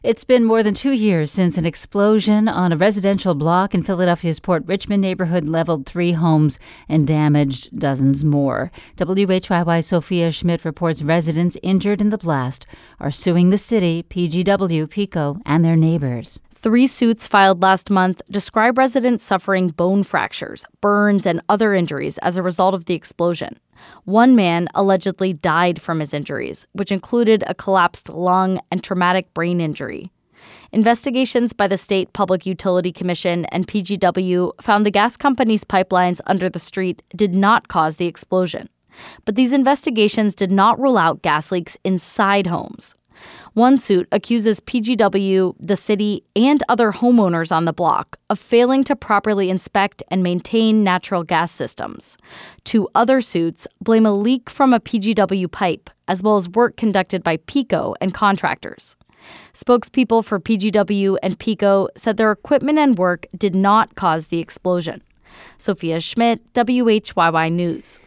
It's been more than 2 years since an explosion on a residential block in Philadelphia's Port Richmond neighborhood leveled 3 homes and damaged dozens more. WHYY's Sophia Schmidt reports residents injured in the blast are suing the city, PGW, PECO, and their neighbors. 3 suits filed last month describe residents suffering bone fractures, burns, and other injuries as a result of the explosion. One man allegedly died from his injuries, which included a collapsed lung and traumatic brain injury. Investigations by the State Public Utility Commission and PGW found the gas company's pipelines under the street did not cause the explosion. But these investigations did not rule out gas leaks inside homes. One suit accuses PGW, the city, and other homeowners on the block of failing to properly inspect and maintain natural gas systems. 2 other suits blame a leak from a PGW pipe, as well as work conducted by PECO and contractors. Spokespeople for PGW and PECO said their equipment and work did not cause the explosion. Sophia Schmidt, WHYY News.